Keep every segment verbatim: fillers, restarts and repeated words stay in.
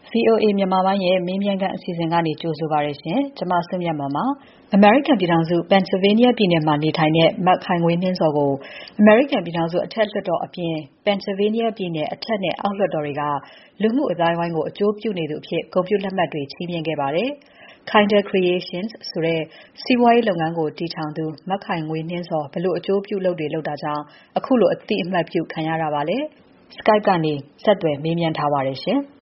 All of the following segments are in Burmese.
V O A မြန်မာပိုင်းရဲ့မေးမြန်းခန်းအစီအစဉ်ကနေကြိုဆိုပါရရှင်။ကျွန်မစုမြတ်မွန်ပါ။ American ပြည်ထောင်စု Pennsylvania ပြည်နယ်မှာနေထိုင်တဲ့မခိုင်ငွေနှင်းစော်ကို American ပြည်ထောင်စုအထက်လွှတ်တော်အပြင် Pennsylvania ပြည်နယ်အထက်နဲ့အောက်လွှတ်တော်တွေကလူမှုအသိုင်းအဝိုင်းကိုအကျိုးပြုနေသူအဖြစ်ဂုဏ်ပြုလက်မှတ်တွေချီးမြှင့်ခဲ့ပါတယ်။ Kinder Creations ဆိုတဲ့စီးပွားရေးလုပ်ငန်းကိုတည်ထောင်သူမခိုင်ငွေနှင်းစော်ဘယ်လိုအကျိုးပြုလုပ်တွေလုပ်တာကြောင့်အခုလိုအသိအမှတ်ပြုခံရတာပါလဲ။ Skype ကနေဆက်သွယ်မေးမြန်းထားပါတယ်ရှင်။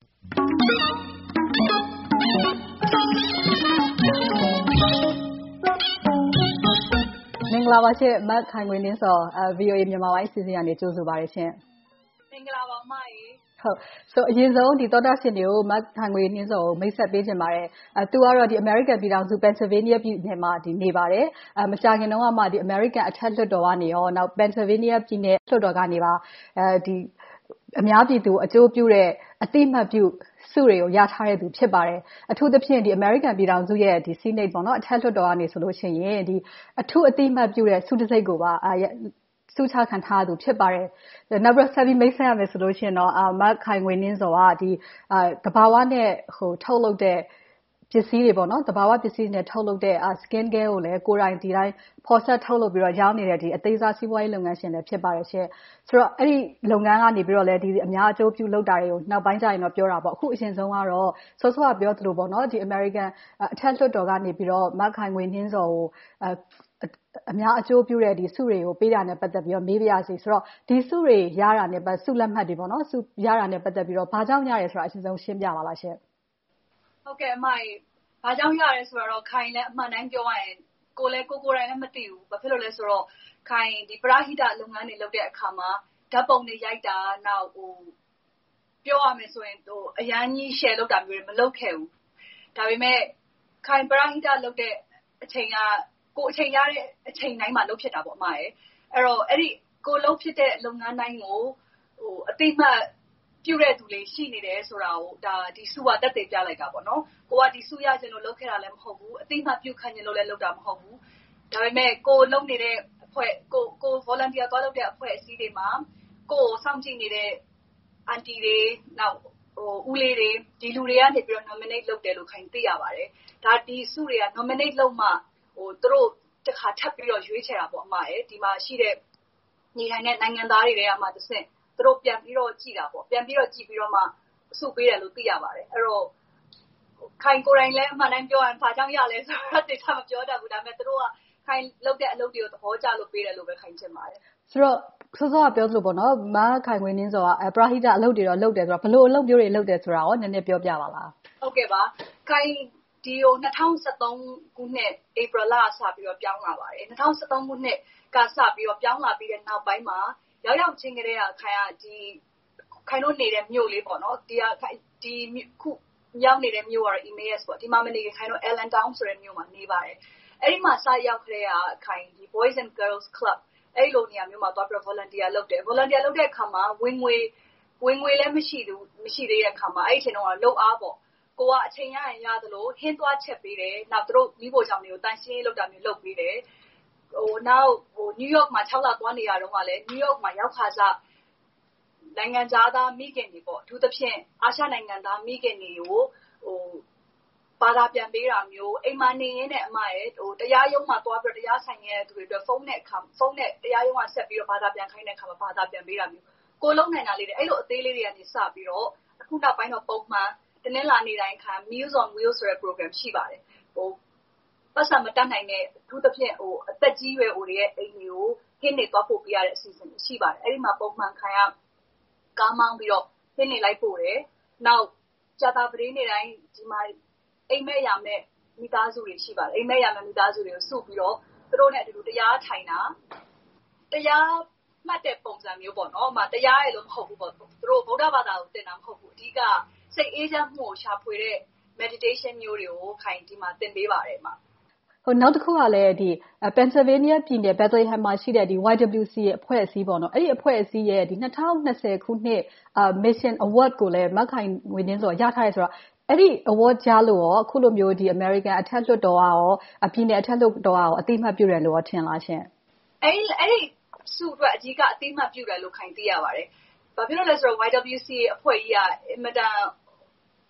မင်္ဂလာပါရှင်မခိုင်ငွေနှင်းစော် V O A မြန်မာပိုင်းအစီအစဉ်ကနေကြိုဆိုပါရရှင်။မင်္ဂလာပါအမရေ။ဟုတ်ဆိုအရင်ဆုံးဒီသောတာရှင်တွေကိုမခိုင်ငွေနှင်းစော်ကိုမိတ်ဆက်ပေးခြင်းပါတယ်။အဲသူကတော့ဒီ American ပြည်ထောင်စု Pennsylvania ပြည်နယ်မှာဒီနေပါတယ်။အဲမကြာခင်တုန်းကမှဒီ American အထက်လွှတ်တော်ကနေရောနောက် Pennsylvania ပြည်နယ်လွှတ်တော်ကနေပါအဲဒီအများပြည်သူအကျိုးပြုတဲ့အတိအမှတ်ပြုစုတွေကိုရထားတဲ့သူဖြစ်ပါတယ်။အထူးသဖြင့်ဒီ American ပြည်ထောင်စုရဲ့ဒီ Senate ပေါ့နော်အထက်လွှတ်တော်ကနေဆိုလို့ရှိရင်ဒီအထူးအတိအမှတ်ပြုတဲ့စုတစိတ်ကိုပါစုချခံထားသူဖြစ်ပါတယ်။နောက်ပြီးဆက်ပြီးမိတ်ဆက်ရမယ်ဆိုလို့ရှိရင်တော့မခိုင်ငွေနှင်းစော်ကဒီတဘာဝနဲ့ဟိုထုတ်လုပ်တဲ့ပစ္စည်းတွေပေါ့နော်တဘာဝပစ္စည်းတွေနဲ့ထုတ်လုပ်တဲ့ skin care ကိုလည်းကိုယ်တိုင်ဒီတိုင်းဖော်ဆက်ထုတ်လုပ်ပြီးတော့ရောင်းနေတဲ့ဒီအသေးစားစီးပွားရေးလုပ်ငန်းရှင်တွေဖြစ်ပါတယ်ရှင်။ဆိုတော့အဲ့ဒီလုပ်ငန်းကနေပြီးတော့လည်းဒီအများအကျိုးပြုလုပ်တာတွေကိုနောက်ပိုင်းကျရင်တော့ပြောတာပေါ့အခုအရင်ဆုံးကတော့စောစောကပြောသလိုပေါ့နော်ဒီ American အထက်လွှတ်တော်ကနေပြီးတော့မခိုင်ငွေနှင်းစော်ကိုအများအကျိုးပြုတဲ့ဒီစုတွေကိုပေးတာနဲ့ပတ်သက်ပြီးတော့မေးပြရစီဆိုတော့ဒီစုတွေရတာနဲ့ပတ်စုလက်မှတ်တွေပေါ့နော်စုရတာနဲ့ပတ်သက်ပြီးတော့ဘာကြောင့်ရတယ်ဆိုတာအရင်ဆုံးရှင်းပြပါလားရှင်ဟုတ်ကဲ့အမကြီးဘာကြောင့်ရတယ်ဆိုတော့ခိုင်လည်းအမှန်တမ်းပြောရရင်ကိုလည်းကိုကိုယ်တိုင်လည်းမသိဘူးဘာဖြစ်လို့လဲဆိုတော့ခိုင်ဒီပရဟိတလုပ်ငန်းတွေလုပ်တဲ့အခါမှာဓာတ်ပုံတွေရိုက်တာနောက်ဟိုပြောရမယ်ဆိုရင်ဟိုအရန်ကြီး share လုပ်တာမျိုးတွေမလုပ်ခဲ့ဘူးဒါပေမဲ့ခိုင်ပရဟိတလုပ်တဲ့အချိန်ကကိုအချိန်ရတဲ့အချိန်တိုင်းမှာလုပ်ဖြစ်တာပေါ့အမရဲ့အဲ့တော့အဲ့ဒီကိုလုပ်ဖြစ်တဲ့လုပ်ငန်းတိုင်းကိုဟိုအတိမတ်ပြုတဲ့သူတွေရှိနေတယ်ဆိုတာကိုဒါဒီစုကတက်တည်ပြလိုက်တာပေါ့နော်ကိုကဒီစုရခြင်းလို့လုပ်ခဲ့တာလည်းမဟုတ်ဘူးအတိမတ်ပြုခံခြင်းလို့လည်းလုပ်တာမဟုတ်ဘူးဒါပေမဲ့ကိုလုပ်နေတဲ့အဖွဲ့ကိုကို volunteer သွားလုပ်တဲ့အဖွဲ့အစည်းတွေမှာကိုစောင့်ကြည့်နေတဲ့ aunty တွေနောက်ဟိုဦးလေးတွေဒီလူတွေကနေပြီးတော့ nominate လုပ်တယ်လို့ခိုင်သိရပါတယ်ဒါဒီစုတွေက nominate လုပ်မှဟိုသူတို့တခါထပ်ပြီးတော့ရွေးချယ်တာပေါ့အမရဲ့ဒီမှာရှိတဲ့နေထိုင်တဲ့နိုင်ငံသားတွေတွေကမှတစ်ဆင့်သူတို့ပြန်ပြီးတော့ကြည်တာပေါ့ပြန်ပြီးတော့ကြည်ပြီးတော့မှစုပေးတယ်လို့သိရပါတယ်အဲ့တော့ခိုင်ကိုယ်တိုင်လည်းအမှန်တမ်းပြောရင်ဘာကြောင့်ရလဲဆိုတော့တိကျမပြောတတ်ဘူးဒါပေမဲ့သူတို့ကခိုင်လုပ်တဲ့အလုပ်တွေကိုသဘောကျလို့ပေးတယ်လို့ပဲခိုင်ချင်ပါတယ်ဆိုတော့စောစောကပြောသလိုပေါ့နော်မခိုင်ငွေနှင်းစော်ကပရာဟိတအလုပ်တွေတော့လုပ်တယ်ဆိုတော့ဘယ်လိုအလုပ်မျိုးတွေလုပ်တယ်ဆိုတာရောနည်းနည်းပြောပြပါလားဟုတ်ကဲ့ပါခိုင်ဒီဟို၂၀၁၃ခုနှစ်ဧပြီလစပြီးတော့ပြောင်းလာပါတယ်၂၀၁၃ခုနှစ်ကစပြီးတော့ပြောင်းလာပြီးတဲ့နောက်ပိုင်းမှာရောက်ရောက်ချင်းကလေးကခိုင်ကဒီခိုင်တို့နေတဲ့မြို့လေးပေါ့နော်ဒီကဒီခုရောက်နေတဲ့မြို့ကတော့ Emmaus ပေါ့ဒီမှာမနေခိုင်တို့ Allentown ဆိုတဲ့မြို့မှာနေပါတယ်အဲ့ဒီမှာစရောက်ကလေးကခိုင်ဒီ Boys and Girls Club အဲ့လိုနေရာမျိုးမှာသွားပြီး volunteer လုပ်တယ် volunteer လုပ်တဲ့အခါမှာဝင်ငွေဝင်ငွေလည်းမရှိဘူးမရှိသေးတဲ့အခါမှာအဲ့ဒီအချိန်တော့လှုပ်အားပေါ့ကိုကအချိန်ရရင်ရသလိုဟင်းသွားချက်ပေးတယ်နောက်သူတို့မိဖို့ကြောင့်တွေကိုတန်ရှင်းလုပ်တာမျိုးလုပ်ပေးတယ်ဟိုနောက်ဟို New York မှာ၆လသွားနေရတော့ကလည်း New York မှာရောက်ခါစားနိုင်ငံသားမိခင်တွေပေါ့အထူးသဖြင့်အာရှနိုင်ငံသားမိခင်တွေကိုဟိုဘာသာပြန်ပေးတာမျိုးအိမ်မနေရင်းနဲ့အမရဲ့ဟိုတရားရုံးမှာသွားပြီးတရားဆိုင်ရဲ့သူတွေအတွက်ဖုန်းနဲ့အခါဖုန်းနဲ့တရားရုံးကဆက်ပြီးတော့ဘာသာပြန်ခိုင်းတဲ့အခါမှာဘာသာပြန်ပေးတာမျိုးကိုလုံးနိုင်တာလေးတွေအဲ့လိုအသေးလေးတွေကနေစပြီးတော့အခုနောက်ပိုင်းတော့ပုံမှန်တနင်္လာနေ့တိုင်းခါ Meals on Wheels ဆိုတဲ့ program ရှိပါတယ်ဟိုပတ်စံမတတ်နိုင်တဲ့အထူးသဖြင့်ဟိုအသက်ကြီးရွယ်အိုတွေရဲ့အိမ်တွေကိုခင်းနေသွားဖို့ပြရတဲ့အစီအစဉ်ရှိပါတယ်အဲ့ဒီမှာပုံမှန်ခံရကားမောင်းပြီးတော့ခင်းနေလိုက်ပို့တယ်နောက်ကြာတာပရင်းနေတိုင်းဒီမှာအိမ်မက်ရမယ်မိသားစုတွေရှိပါတယ်အိမ်မက်ရမယ်မိသားစုတွေကိုစုပြီးတော့သူတို့နဲ့အတူတူတရားထိုင်တာတရားမှတ်တဲ့ပုံစံမျိုးပေါ့နော်။အမတရားရလို့မဟုတ်ဘူးပေါ့။သူတို့ဗုဒ္ဓဘာသာကိုသင်တာမဟုတ်ဘူး။အဓိကစိတ်အေးချမ်းမှုကိုရှာဖွေတဲ့ meditation မျိုးတွေကိုခိုင်ဒီမှာသင်ပေးပါတယ်အမ။ဟိုနောက်တစ်ခုကလည်းဒီ Pennsylvania ပြည်နယ် Bethlehem မှာရှိတဲ့ဒီ Y W C A အဖွဲ့အစည်းပေါ့နော်။အဲ့ဒီအဖွဲ့အစည်းရဲ့ဒီ၂၀၂၀ခုနှစ် Mission Award ကိုလည်းမခိုင်ငွေနှင်းစော်ရထားရဲဆိုတော့အဲ့ဒီ award ကြားလို့ရောအခုလိုမျိုးဒီ American အထက်လွှတ်တော်ကရောအပြည်နယ်အထက်လွှတ်တော်ကရောအတိအမှတ်ပြုတယ်လို့ထင်လားရှင်။အဲ့အဲ့ဒီစုအတွက်အကြီးကအတိအမှတ်ပြုတယ်လို့ခိုင်သိရပါတယ်။ဘာဖြစ်လို့လဲဆိုတော့ Y W C A အဖွဲ့ကြီးကအင်မတန်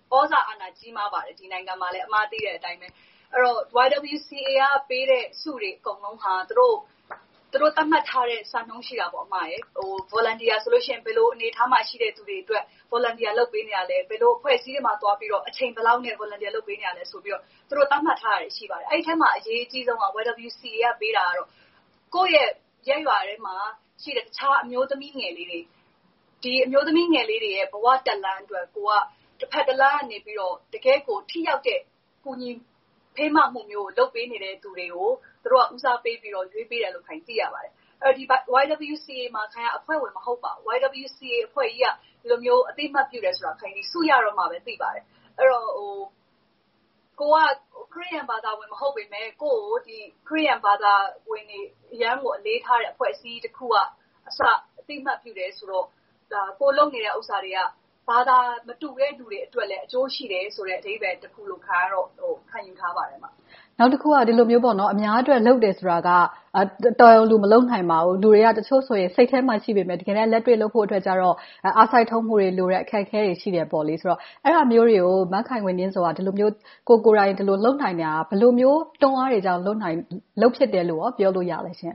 ဩဇာအာဏာကြီးမားပါတယ်ဒီနိုင်ငံမှာလည်းအမှားသိတဲ့အတိုင်းပဲအဲ့တော့ Y W C A ကပေးတဲ့စုတွေအကုန်လုံးဟာသူတို့သူတို့သတ်မှတ်ထားတဲ့စံနှုန်းရှိတာပေါ့အမရဲ့ဟို volunteer ဆိုလို့ရှိရင်ဘယ်လိုအနေထားမှရှိတဲ့သူတွေအတွက် volunteer လုပ်ပေးနေရလဲဘယ်လိုအဖွဲ့အစည်းတွေမှာတွားပြီးတော့အချိန်ဘယ်လောက်နဲ့ volunteer လုပ်ပေးနေရလဲဆိုပြီးတော့သူတို့သတ်မှတ်ထားတာရှိပါတယ်အဲ့ဒီထဲမှာအရေးအကြီးဆုံးက Y W C A ကပေးတာကတော့ကိုယ့်ရဲ့ရက်ရွာထဲမှာရှိတဲ့တခြားအမျိုးသမီးငယ်လေးတွေဒီအမျိုးသမီးငယ်လေးတွေရဲ့ဘဝတက်လန်းအတွက်ကိုကတစ်ဖက်တစ်လမ်းကနေပြီးတော့တကယ်ကိုထိရောက်တဲ့ကူညီဖေးမမှုမျိုးလုပ်ပေးနေတဲ့သူတွေကိုသူတို့ကဦးစားပေးပြီးတော့ရွေးပေးတယ်လို့ခိုင်သိရပါတယ်အဲ့ဒီ Y W C A မှာခိုင်ကအဖွဲ့ဝင်မဟုတ်ပါဘူး Y W C A အဖွဲ့ကြီးကဒီလိုမျိုးအသိမှတ်ပြုတယ်ဆိုတာခိုင်ဒီစုရတော့မှပဲသိပါတယ်အဲ့တော့ဟိုကိုကခရစ်ယာန်ဘာသာဝင်မဟုတ်ပေမဲ့ကိုကိုဒီခရစ်ယာန်ဘာသာဝင်တွေအရန်ကိုအလေးထားတဲ့အဖွဲ့အစည်းတစ်ခုကအစအသိမှတ်ပြုတယ်ဆိုတော့ဒါကိုလုပ်နေတဲ့ဥစ္စာတွေကဘာသာမတူတဲ့လူတွေအတွက်လည်းအကျိုးရှိတယ်ဆိုတဲ့အဓိပ္ပာယ်တစ်ခုလို့ခါတော့ဟိုခံယူထားပါတယ်မှာနောက်တစ်ခုကဒီလိုမျိုးပေါ့နော်အများအတွက်လုပ်တယ်ဆိုတာကတော်ရုံလူမလုပ်နိုင်ပါဘူးလူတွေကတချို့ဆိုရင်စိတ်ထဲမှာရှိပေမဲ့တကယ်လည်းလက်တွေ့လုပ်ဖို့အတွက်ကြတော့အားစိုက်ထုံးမှုတွေလိုတဲ့အခက်အခဲတွေရှိတယ်ပေါ့လေဆိုတော့အဲ့ဒါမျိုးတွေကိုမခိုင်ဝင်င်းဆိုတာဒီလိုမျိုးကိုကိုရိုင်းဒီလိုလုပ်နိုင်တာဘယ်လိုမျိုးတွန်းအားတွေကြောင့်လုပ်နိုင်လုပ်ဖြစ်တယ်လို့ပြောလို့ရလဲရှင်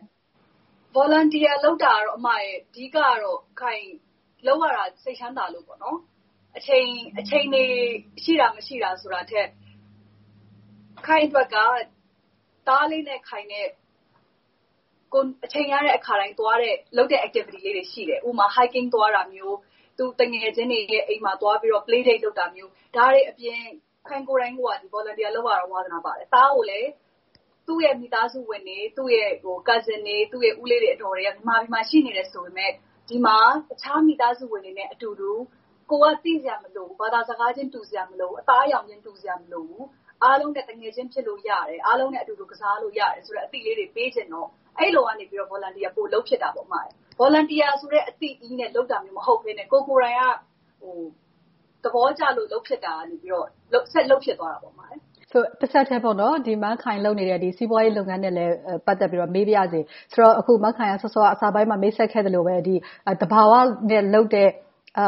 volunteer လုပ်တာကတော့အမရဲ့အဓိကတော့ခိုင်လောက်ရတာစိတ်ချမ်းသာလို့ပေါ့နော်အချိန်အချိန်နေရှိတာမရှိတာဆိုတာထက်ခိုင်အတွက်ကတားလေးနဲ့ခိုင်နဲ့ကိုအချိန်ရတဲ့အခါတိုင်းသွားတဲ့လုပ်တဲ့ activity လေးတွေရှိတယ်ဥပမာ hiking သွားတာမျိုးသူတငယ်ချင်းတွေရဲ့အိမ်မှာသွားပြီးတော့ play date လုပ်တာမျိုးဒါတွေအပြင်ခိုင်ကိုယ်တိုင်ကဒီ volunteer လုပ်ရတော့ဝါသနာပါတယ်တားကိုလည်းသူ့ရဲ့မိသားစုဝင်တွေသူ့ရဲ့ဟို cousin တွေသူ့ရဲ့ဦးလေးတွေအတော်တွေကမြန်မာပြည်မှာရှိနေတယ်ဆိုပေမဲ့ဒီမှာတခြားမိသားစုဝင်တွေနဲ့အတူတူကိုကသိစရာမလိုဘာသာစကားချင်းတူစရာမလိုအသားအရောင်ချင်းတူစရာမလိုအားလုံးနဲ့တငယ်ချင်းဖြစ်လို့ရတယ်အားလုံးနဲ့အတူတူကစားလို့ရတယ်ဆိုတော့အသိလေးတွေပေးချင်တော့အဲ့လိုကနေပြီးတော့ volunteer ပို့လုပ်ဖြစ်တာပေါ့မှာ volunteer ဆိုတဲ့အသိအီးနဲ့လုပ်တာမျိုးမဟုတ်ဘဲနဲ့ကိုကိုရိုင်းကဟိုသဘောကျလို့လုပ်ဖြစ်တာနေပြီးတော့ဆက်လုပ်ဖြစ်သွားတာပေါ့မှာဆိုတစ်ဆက်တည်းပေါ့နော်ဒီမခိုင်လုပ်နေတဲ့ဒီစီးပွားရေးလုပ်ငန်းနဲ့လည်းပတ်သက်ပြီးတော့မေးပြရစီဆိုတော့အခုမခိုင်ကဆော့ဆော့အစားပိုင်းမှာမိတ်ဆက်ခဲ့တယ်လို့ပဲဒီတဘာဝနဲ့လုပ်တဲ့အာ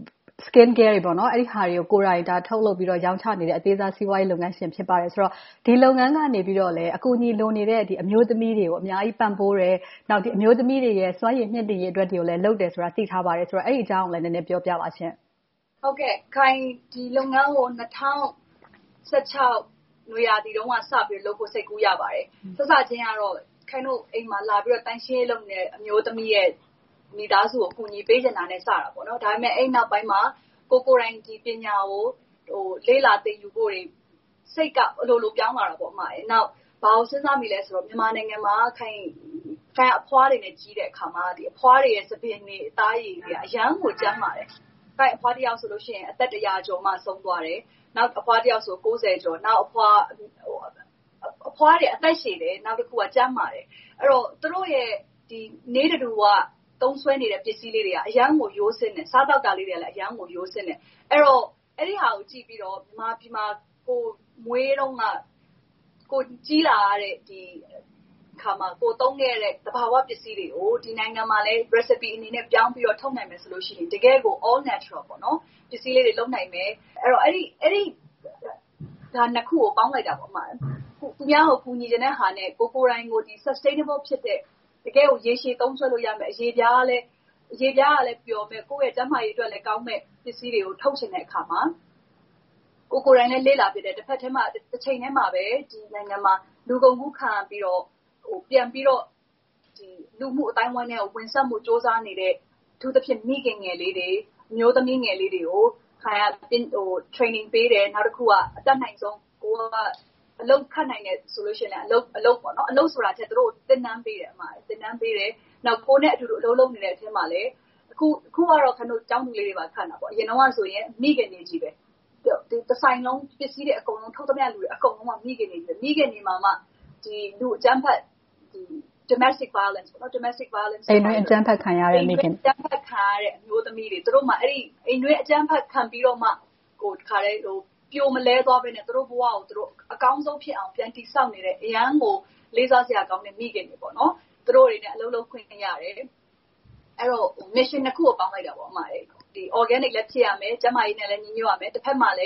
skin care တွေပေါ့နော်အဲ့ဒီဟာတွေကိုကိုယ်တိုင်ဒါထုတ်လုပ်ပြီးတော့ရောင်းချနေတဲ့အသေးစားစီးပွားရေးလုပ်ငန်းရှင်ဖြစ်ပါတယ်ဆိုတော့ဒီလုပ်ငန်းကနေပြီးတော့လည်းအကူအညီလိုနေတဲ့ဒီအမျိုးသမီးတွေကိုအများကြီးပံ့ပိုးတယ်နောက်ဒီအမျိုးသမီးတွေရဲ့စွမ်းရည်မြင့်တင်ရေးအတွက်တွေကိုလည်းလုပ်တယ်ဆိုတာသိထားပါတယ်ဆိုတော့အဲ့ဒီအကြောင်းကိုလည်းနည်းနည်းပြောပြပါရှင်ဟုတ်ကဲ့ခိုင်ဒီလုပ်ငန်းကို၂၀၁၆နွေရာသီတုန်းကစပြီးလုပ်ဖို့စိတ်ကူးရပါတယ်စစချင်းကတော့ခိုင်တို့အိမ်မှာလာပြီးတော့တန်ရှင်းလုပ်နေတဲ့အမျိုးသမီးရဲ့မိသားစုကိုအကူအညီပေးချင်တာနဲ့စတာပေါ့နော်ဒါပေမဲ့အဲ့နောက်ပိုင်းမှာကိုကိုရိုင်းဒီပညာကိုဟိုလေးလာသိယူဖို့တွေစိတ်ကအလိုလိုပြောင်းလာတာပေါ့အမရဲ့နောက်ဘာလို့စဉ်းစားမိလဲဆိုတော့မြန်မာနိုင်ငံမှာခိုင်ခိုင်အဖွားတွေနဲ့ကြီးတဲ့အခါမှာဒီအဖွားတွေရဲ့သပင်တွေအသားရည်တွေအရန်ကိုကျန်းပါတယ်ခိုင်အဖွားတယောက်ဆိုလို့ရှိရင်အသက်တရာကျော်မှဆုံးသွားတယ်နောက်အဖွားတယောက်ဆို၉၀ကျော်နောက်အဖွားအဖွားတွေအသက်ရှည်တယ်နောက်တစ်ခုကကျန်းမာတယ်အဲ့တော့သူတို့ရဲ့ဒီနေတတူကသုံးဆွဲနေတဲ့ပစ္စည်းလေးတွေကအရန်ကိုရိုးစင်းတယ်စားတောက်တာလေးတွေလည်းအရန်ကိုရိုးစင်းတယ်အဲ့တော့အဲ့ဒီဟာကိုကြည့်ပြီးတော့မြန်မာပြည်မှာကိုမွေးတော့ကကိုကြီးလာရတဲ့ဒီခါမှာကိုသုံးခဲ့တဲ့တဘာဝပစ္စည်းတွေကိုဒီနိုင်ငံမှာလည်း recipe အနေနဲ့ပြောင်းပြီးတော့ထုတ်နိုင်မယ်ဆိုလို့ရှိရင်တကယ်ကို all natural ပေါ့နော်ပစ္စည်းလေးတွေလုပ်နိုင်မယ်အဲ့တော့အဲ့ဒီအဲ့ဒီဒါနှစ်ခုကိုပေါင်းလိုက်တာပေါ့အမသူများကိုကူညီတဲ့ဟာနဲ့ကိုကိုရိုင်းကိုဒီ sustainable ဖြစ်တဲ့တကယ်ကိုရေရှည်သုံးဆွဲလို့ရမယ်အရေးပြားလည်းအရေးပြားကလည်းပျော်မယ်ကိုယ့်ရဲ့ကျန်းမာရေးအတွက်လည်းကောင်းမဲ့ပစ္စည်းတွေကိုထုတ်ချင်တဲ့အခါမှာကိုကိုရိုင်းလည်းလေ့လာပြတဲ့တစ်ဖက်ထဲမှာတစ်ချိန်ထဲမှာပဲဒီနိုင်ငံမှာလူကုန်ကူးခံပြီးတော့ဟိုပြန်ပြီးတော့ဒီလူမှုအတိုင်းဝိုင်းနဲ့ဝင်ဆက်မှုစ조사နေတဲ့သူတစ်ဖြစ်မိခင်ငယ်လေးတွေမျိုးသမီးငယ်လေးတွေကိုခိုင်ကဟို training ပေးတယ်နောက်တစ်ခုကအတက်နိုင်ဆုံးကိုကအလုပ်ခတ်နိုင်တယ်ဆိုလို့ရှိရင်လည်းအလုပ်အလုပ်ပေါ့နော်အလုပ်ဆိုတာချက်သူတို့သင်တန်းပေးတယ်အမသင်တန်းပေးတယ်နောက်ကိုနဲ့အတူတူအလုပ်လုပ်နေတဲ့အချိန်မှာလည်းအခုအခုကတော့ခဏတို့ကျောင်းသူလေးတွေပါခတ်တာပေါ့အရင်တော့ဆိုရင်မိခင်နေကြီးပဲဒီတစ်ဆိုင်လုံးပစ္စည်းတွေအကုန်လုံးထုတ်သမျှလူတွေအကုန်လုံးကမိခင်နေကြီးမိခင်နေမှာမှဒီလူအကြမ်းဖက်ဒီ domestic violence ပေါ့နော် domestic violence အိမ်တွင်းအကြမ်းဖက်ခံရတဲ့မိခင်အကြမ်းဖက်ခံရတဲ့အမျိုးသမီးတွေသူတို့မှအဲ့ဒီအိမ်တွင်းအကြမ်းဖက်ခံပြီးတော့မှကိုခါတဲ့ဟိုပြိုမလဲသွားပဲနဲ့သူတို့ဘဝကိုသူတို့အကောင်းဆုံးဖြစ်အောင်ပြန်တည်ဆောက်နေတဲ့အရန်ကိုလေးစားစရာကောင်းတဲ့မိခင်တွေပေါ့နော်သူတို့တွေနဲ့အလုပ်လုပ်ခွင့်ရတယ်အဲ့တော့ mission တစ်ခုကိုပေါင်းလိုက်တာပေါ့အမလေးဒီ organic လည်းဖြစ်ရမယ်ကျန်းမာရေးနဲ့လည်းညီညွတ်ရမယ်တစ်ဖက်မှာလည်း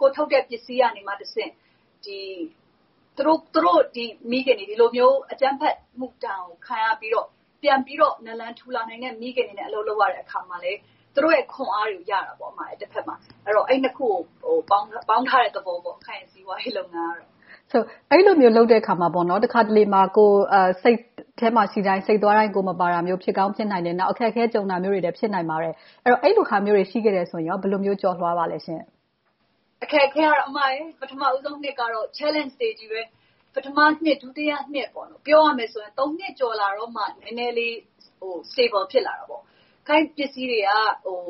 ကိုထုတ်တဲ့ပစ္စည်းကနေမှတစ်ဆင့်ဒီသူတို့သူတို့ဒီမိခင်တွေဒီလိုမျိုးအကြမ်းဖက်မှုတောင်ခံရပြီးတော့ပြန်ပြီးတော့နလန်ထူလာနိုင်တဲ့မိခင်တွေနဲ့အလုပ်လုပ်ရတဲ့အခါမှာလေသူတို့ရဲ့ခွန်အားတွေကိုရတာပေါ့အမတစ်ဖက်မှာအဲ့တော့အဲ့နှစ်ခုကိုဟိုပေါင်းပေါင်းထားတဲ့သဘောပေါ့ခိုင်စီဝါရေးလုပ်ငန်းကတော့ဆိုအဲ့လိုမျိုးလုပ်တဲ့အခါမှာပေါ့နော်တခါတလေမှာကိုအဲစိတ်ထဲမှာရှိတိုင်းစိတ်သွားတိုင်းကိုမပါတာမျိုးဖြစ်ကောင်းဖြစ်နိုင်တယ်နောက်အခက်အခဲကြုံတာမျိုးတွေလည်းဖြစ်နိုင်ပါတယ်အဲ့တော့အဲ့လိုခါမျိုးတွေရှိခဲ့တယ်ဆိုရင်ရောဘယ်လိုမျိုးကြော်လွှားပါလဲရှင်အခက်အခဲကတော့အမရဲ့ပထမဦးဆုံးနှစ်ကတော့ challenge တွေကြီးပဲပထမနှစ်ဒုတိယနှစ်ပေါ့နော်ပြောရမယ်ဆိုရင်သုံးနှစ်ကျော်လာတော့မှနည်းနည်းလေးဟို stable ဖြစ်လာတာပေါ့ခိုင်းပစ္စည်းတွေကဟို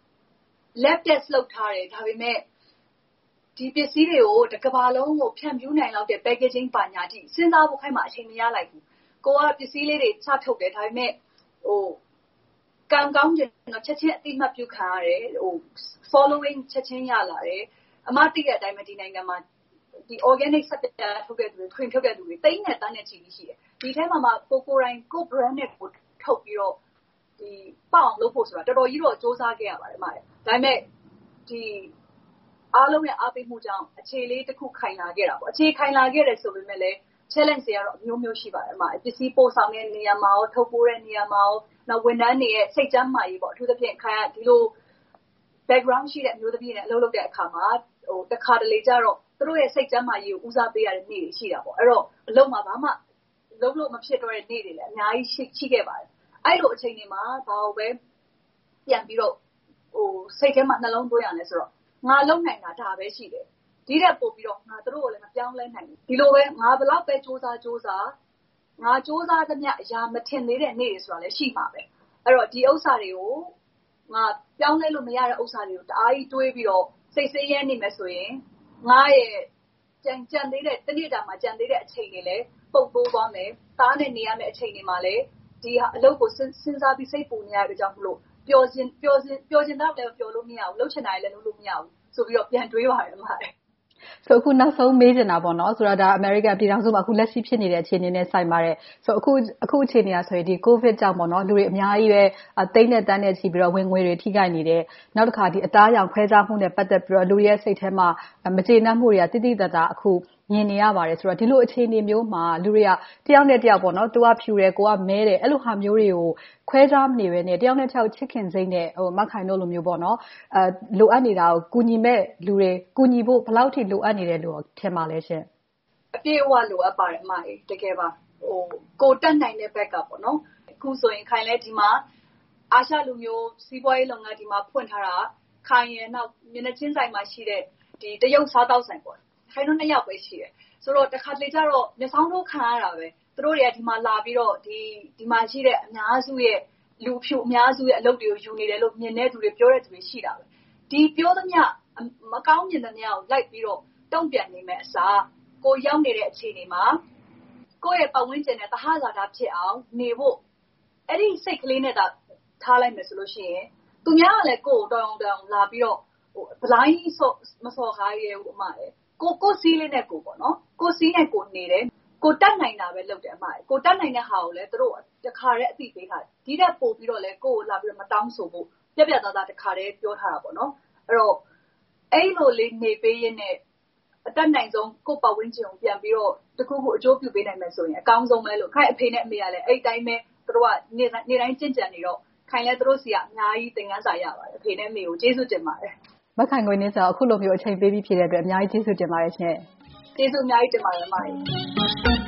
lab test လုပ်ထားတယ်ဒါပေမဲ့ဒီပစ္စည်းတွေကိုတစ်ကမ္ဘာလုံးကိုဖြန့်ဖြူးနိုင်လောက်တဲ့ packaging ပါညာတိစဉ်းစားဖို့ခိုင်းမှအချိန်မရလိုက်ဘူးကိုကပစ္စည်းလေးတွေချထုတ်တယ်ဒါပေမဲ့ဟိုကံကောင်းကျင်တော့ချက်ချင်းအတိမတ်ပြုခံရတယ်ဟို following ချက်ချင်းရလာတယ်အမတိတဲ့အတိုင်းပဲဒီနိုင်ငံမှာဒီ organic ဆက်ပြထုတ်တဲ့သူတွေခွင်ထုတ်တဲ့သူတွေတိတ်နဲ့တန်းနဲ့ချီပြီးရှိတယ်ဒီထဲမှာမှကိုကိုတိုင်းကို brand နဲ့ကိုထုတ်ပြီးတော့ဒီပေါ့အောင်လုပ်ဖို့ဆိုတာတော်တော်ကြီးတော့စူးစမ်းခဲ့ရပါတယ်အမဒါပေမဲ့ဒီအားလုံးရဲ့အားပေးမှုကြောင့်အခြေလေးတစ်ခုခိုင်လာခဲ့တာပေါ့အခြေခိုင်လာခဲ့တယ်ဆိုပေမဲ့လည်း challenge တွေကတော့အမျိုးမျိုးရှိပါတယ်အမပစ္စည်းပို့ဆောင်တဲ့နေရာမှာရောထုတ်ပိုးတဲ့နေရာမှာရောနောက်ဝန်ထမ်းတွေရဲ့စိတ်ကျန်းမာရေးပေါ့အထူးသဖြင့်ခိုင်ကဒီလို background ရှိတဲ့အမျိုးသမီးတွေနဲ့အလုပ်လုပ်တဲ့အခါမှာဟိုတစ်ခါတလေကျတော့သူတို့ရဲ့စိတ်ကျန်းမာရေးကိုဦးစားပေးရတဲ့နေ့တွေရှိတာပေါ့အဲ့တော့အလုပ်မှာဘာမှလုပ်လို့မဖြစ်တော့တဲ့နေ့တွေလည်းအများကြီးရှိရှိခဲ့ပါတယ်အဲ့လိုအချိန်တွေမှာဘာလို့ပဲပြန်ပြီးတော့ဟိုစိတ်ထဲမှာနှလုံးသွင်းရလဲဆိုတော့ငါလုံနိုင်တာဒါပဲရှိတယ်ဒီတဲ့ပို့ပြီးတော့ငါတို့ကိုလည်းမပြောင်းလဲနိုင်ဘူးဒီလိုပဲငါဘလောက်ပဲစူးစမ်းစူးစမ်းငါစူးစမ်းသမျှအရာမထင်သေးတဲ့နေ့တွေဆိုတာလည်းရှိမှာပဲအဲ့တော့ဒီဥစ္စာတွေကိုငါပြောင်းလဲလို့မရတဲ့ဥစ္စာတွေကိုတအားကြီးတွေးပြီးတော့စိတ်ဆင်းရဲနေမယ်ဆိုရင်ငါရဲ့ကြံကြံသေးတဲ့တနေ့တာမှာကြံသေးတဲ့အချိန်တွေလည်းပုတ်တိုးသွားမယ်သားနဲ့နေရမယ့်အချိန်တွေမှာလည်းဒီအလုပ်ကိုစဉ်းစားပြီးစိတ်ပူနေရတဲ့ကြောင့်မလို့ပျော်စင်ပျော်စင်ပျော်စင်တော့လည်းပျော်လို့မရဘူးလှုပ်ချင်တာလည်းလှုပ်လို့မရဘူးဆိုပြီးတော့ပြန်တွေးပါတယ်မှာဆိုအခုနောက်ဆုံးမေးချင်တာပေါ့နော်ဆိုတော့ဒါ American ပြည်ထောင်စုမှာအခုလက်ရှိဖြစ်နေတဲ့အခြေအနေနဲ့ဆိုင်ပါတယ်ဆိုအခုအခုအခြေအနေကဆိုရင်ဒီ COVID ကြောင့်ပေါ့နော်လူတွေအများကြီးပဲတိမ့်နဲ့တန်းနဲ့ချီပြီးတော့ဝင်ငွေတွေထိခိုက်နေတယ်နောက်တစ်ခါဒီအသားရောင်ခွဲခြားမှုနဲ့ပတ်သက်ပြီးတော့လူတွေရဲ့စိတ်ထဲမှာမကျေနပ်မှုတွေကတိတိတတ်တာအခုမြင်နေရပါတယ်ဆိုတော့ဒီလိုအခြေအနေမျိုးမှာလူတွေကတယောက်နဲ့တယောက်ပေါ့နော်သူကဖြူတယ်ကိုကမဲတယ်အဲ့လိုဟာမျိုးတွေကိုခွဲခြားမနေပဲနဲ့တယောက်နဲ့တယောက်ချစ်ခင်စိတ်နဲ့ဟိုမခိုင်တို့လိုမျိုးပေါ့နော်အဲလိုအပ်နေတာကိုကူညီမဲ့လူတွေကူညီဖို့ဘယ်လောက်ထိလိုအပ်နေတယ်လို့ထင်ပါလဲရှင်အပြည့်အဝလိုအပ်ပါတယ်အမကြီးတကယ်ပါဟိုကိုတက်နိုင်တဲ့ဘက်ကပေါ့နော်အခုဆိုရင်ခိုင်လဲဒီမှာအာရှလူမျိုးစီးပွားရေးလုပ်ငန်းဒီမှာဖွင့်ထားတာခိုင်ရဲ့နောက်မျက်နှာချင်းဆိုင်မှာရှိတဲ့ဒီတရုတ်စားတောက်ဆိုင်ပေါ့ခိုင်တို့နှစ်ယောက်ပဲရှိတယ်ဆိုတော့တစ်ခါတလေကျတော့မျက်စောင်းတို့ခံရတာပဲသူတို့တွေကဒီမှာလာပြီးတော့ဒီဒီမှာရှိတဲ့အများစုရဲ့လူဖြူအများစုရဲ့အလုပ်တွေကိုယူနေတယ်လို့မြင်တဲ့သူတွေပြောတဲ့သူတွေရှိတာပဲဒီပြောသမျှမကောင်းမြင်သမျှကိုလိုက်ပြီးတော့တုံ့ပြန်နေမယ်အစားကိုရောက်နေတဲ့အခြေအနေမှာကိုယ့်ရဲ့ပတ်ဝန်းကျင်နဲ့သဟဇာတဖြစ်အောင်နေဖို့အဲ့ဒီစိတ်ကလေးနဲ့သာထားလိုက်မယ်ဆိုလို့ရှိရင်သူများကလည်းကိုယ့်ကိုတောင်းတောင်းလာပြီးတော့ဟိုဘလိုင်းဆော့မဆော့ခိုင်းရဲဘူးအမရဲ့ကိုကိုစီးလေးနဲ့ကိုပေါ့နော်ကိုစီးနဲ့ကိုနေတယ်ကိုတတ်နိုင်တာပဲလုပ်တယ်အမရဲ့ကိုတတ်နိုင်တဲ့ဟာကိုလည်းသူတို့တခါတည်းအသိပေးထားတယ်ဒီတက်ပို့ပြီးတော့လည်းကိုကိုလာပြီးတော့မတောင်းဆိုဖို့ပြပြသားသားတခါတည်းပြောထားတာပေါ့နော်အဲ့တော့အဲ့လိုလေးနေပေးရင်းနဲ့အတက်နိုင်ဆုံးကိုပတ်ဝန်းကျင်ကိုပြန်ပြီးတော့တခုခုအကျိုးပြုပေးနိုင်မယ်ဆိုရင်အကောင်းဆုံးပဲလို့ခိုင်အဖေနဲ့အမေကလည်းအဲ့တိုင်းပဲသူတို့ကနေနေတိုင်းကြင်ကြံနေတော့ခိုင်လည်းသူတို့စီကအများကြီးသင်ခန်းစာရပါတယ်အဖေနဲ့အမေကိုကျေးဇူးတင်ပါတယ်မခိုင်ငွေနှင်းဆိုအခုလိုမျိုးအချိန်ပေးပြီးဖြည့်တဲ့အတွက်အများကြီးကျေးဇူးတင်ပါတယ်ရှင်ကျေးဇူးအများကြီးတင်ပါတယ်အမ